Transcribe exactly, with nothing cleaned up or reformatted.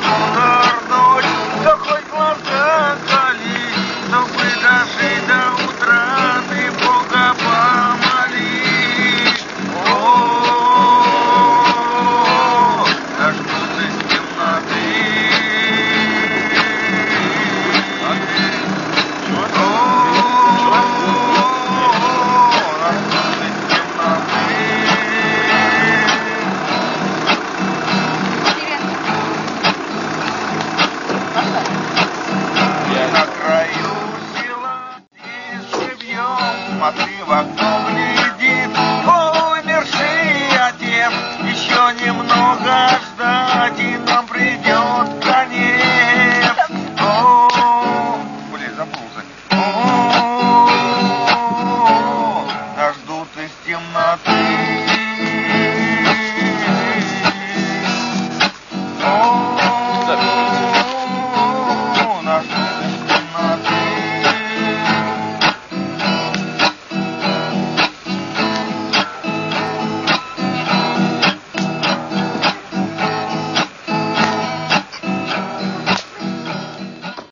скутер ночь, да хоть глаза кали, чтобы дожить до утра, ты Бога помоли. О, дождусь из темноты. На краю села здесь живьем, смотри в окно, глядит умерший отец. Еще немного ждать, и нам придет конец. О, блин, забылся. О, нас ждут из темноты.